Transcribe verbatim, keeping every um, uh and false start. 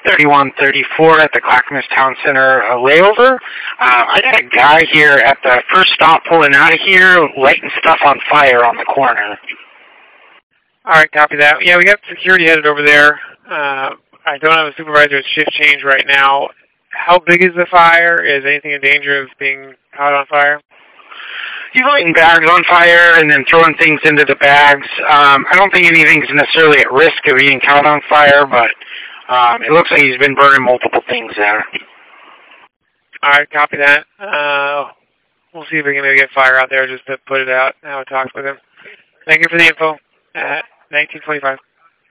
thirty-one thirty-four at the Clackamas Town Center uh, layover. Uh, I got a guy here at the first stop pulling out of here, lighting stuff on fire on the corner. All right, copy that. Yeah, we got security headed over there. Uh, I don't have a supervisor at shift change right now. How big is the fire? Is anything in danger of being caught on fire? He's lighting bags on fire and then throwing things into the bags. Um, I don't think anything's necessarily at risk of being caught on fire, but um, it looks like he's been burning multiple things there. All right, copy that. Uh, we'll see if we can maybe get fire out there just to put it out and have a talk with him. Thank you for the info at nineteen twenty-five.